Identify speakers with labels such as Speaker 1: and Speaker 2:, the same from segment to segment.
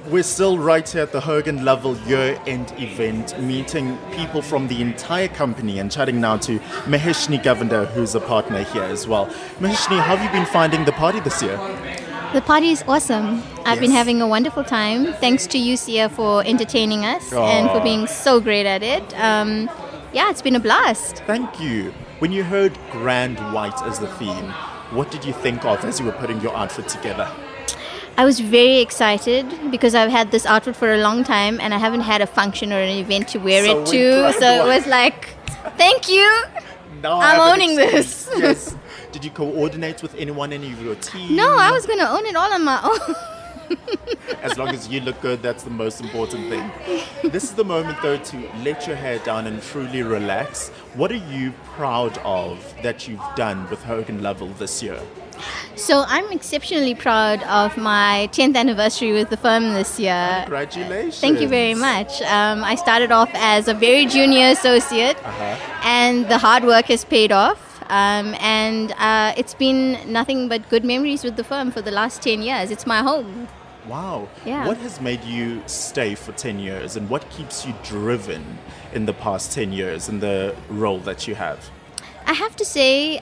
Speaker 1: We're still right here at the Hogan Lovell year-end event, meeting people from the entire company and chatting now to Maheshni Govender, who's a partner here as well. Maheshni, how have you been finding the party this year?
Speaker 2: The party is awesome. I've been having a wonderful time. Thanks to you, Sia, for entertaining us and for being so great at it. It's been a blast.
Speaker 1: Thank you. When you heard Grand White as the theme, what did you think of as you were putting your outfit together?
Speaker 2: I was very excited because I've had this outfit for a long time and I haven't had a function or an event to wear it to. So it was like, thank you.
Speaker 1: Now
Speaker 2: I'm owning this.
Speaker 1: Yes. Did you coordinate with anyone, any of your team?
Speaker 2: No, I was going to own it all on my own.
Speaker 1: As long as you look good, that's the most important thing. This is the moment, though, to let your hair down and truly relax. What are you proud of that you've done with Hogan Lovell this year?
Speaker 2: So I'm exceptionally proud of my 10th anniversary with the firm this year.
Speaker 1: Congratulations.
Speaker 2: Thank you very much. I started off as a very junior associate and the hard work has paid off. It's been nothing but good memories with the firm for the last 10 years. It's my home.
Speaker 1: Wow.
Speaker 2: Yeah.
Speaker 1: What has made you stay for 10 years and what keeps you driven in the past 10 years in the role that you have?
Speaker 2: I have to say,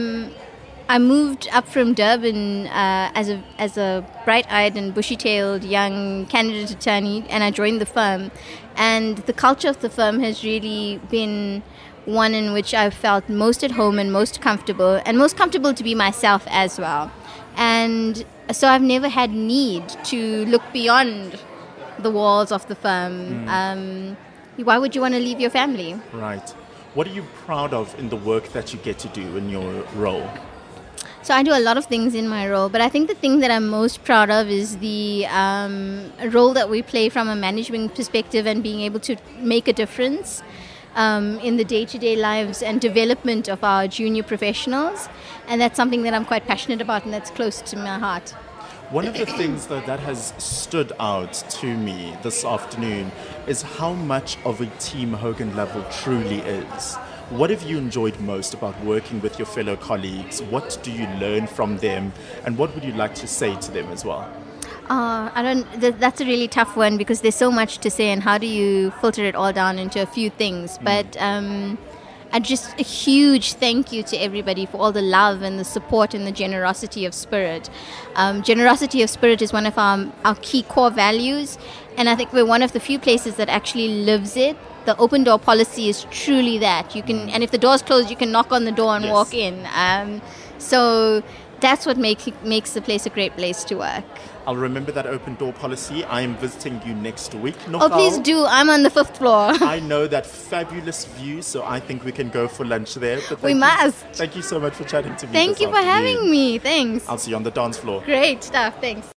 Speaker 2: I moved up from Durban as a bright-eyed and bushy-tailed young candidate attorney, and I joined the firm. And the culture of the firm has really been one in which I've felt most at home and most comfortable to be myself as well. And so I've never had need to look beyond the walls of the firm. Why would you want to leave your family?
Speaker 1: Right. What are you proud of in the work that you get to do in your role?
Speaker 2: So I do a lot of things in my role, but I think the thing that I'm most proud of is the role that we play from a management perspective and being able to make a difference in the day-to-day lives and development of our junior professionals. And that's something that I'm quite passionate about and that's close to my heart.
Speaker 1: One of the things, though, that has stood out to me this afternoon is how much of a team Hogan Lovell truly is. What have you enjoyed most about working with your fellow colleagues? What do you learn from them? And what would you like to say to them as well?
Speaker 2: That's a really tough one because there's so much to say and how do you filter it all down into a few things? But just a huge thank you to everybody for all the love and the support and the generosity of spirit. Generosity of spirit is one of our key core values, and I think we're one of the few places that actually lives it. The open door policy is truly that. You can, and if the door's closed, you can knock on the door and walk in. So that's what makes the place a great place to work.
Speaker 1: I'll remember that open door policy. I am visiting you next week.
Speaker 2: Oh, please do. I'm on the 5th floor.
Speaker 1: I know that fabulous view, so I think we can go for lunch there. But
Speaker 2: we must.
Speaker 1: Thank you so much for chatting to me.
Speaker 2: Thank you for having me. Thanks.
Speaker 1: I'll see you on the dance floor.
Speaker 2: Great stuff. Thanks.